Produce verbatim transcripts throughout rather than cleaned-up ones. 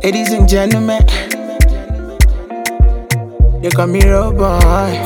Ladies and gentlemen, they call me Road Boy.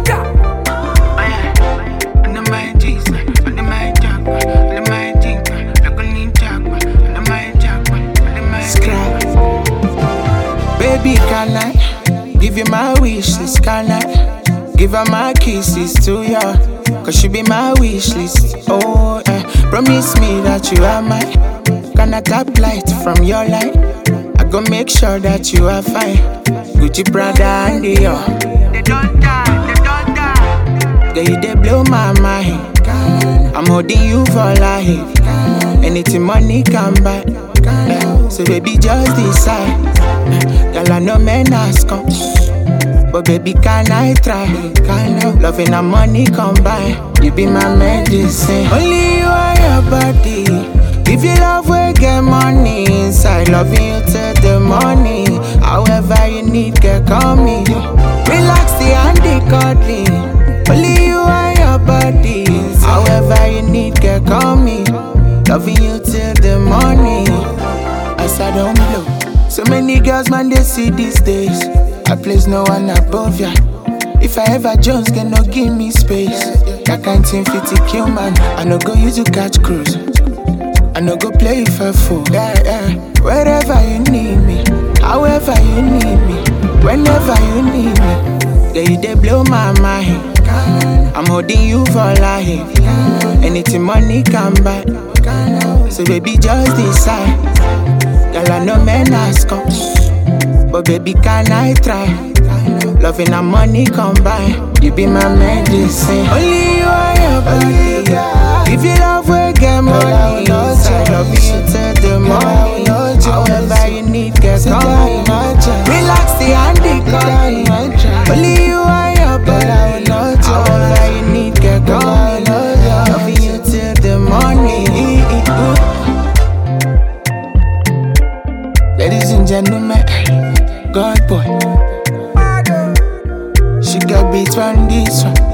Baby, can I give you my wish list? Can I give her my kisses to ya? Cause she be my wish list. Oh, eh. Promise me that you are mine. Can I tap light from your light? I go make sure that you are fine. Gucci, Prada, and Dior. They don't die, they don't die. Girl, you they blow my mind. I'm holding you for life. Anything money can buy. Eh. So baby, just decide. Girl, I know men ask come, but baby, can I try? Can I? Loving and money combine. You be my medicine. Only you are your body. If you love, we get money inside. Loving you till the morning. However you need, get call me. Relax the handy cuddling. Only you are your body. However you need, get call me. Loving you till the morning. As I don't blow. So many girls, man, they see these days. I place no one above ya. If I ever Jones, can no give me space. That kind thing fit to kill, man. I no go use to catch cruise. I no go play for fool. Yeah, yeah. Wherever you need me, however you need me, whenever you need me. Yeah, you they blow my mind. I'm holding you for life. Anything money can buy. So baby, just decide. Girl, I know men ask come, but baby, can I try? Loving and money combine. You be my medicine. Only you are your body. If you love, we get money inside. Loving you till the morning. However you need, get call me. Relax the handy cuddling. Only you are your body. However you need, get call me. Loving you till the morning. Ladies and gentlemen, God boy. She got beats from this one.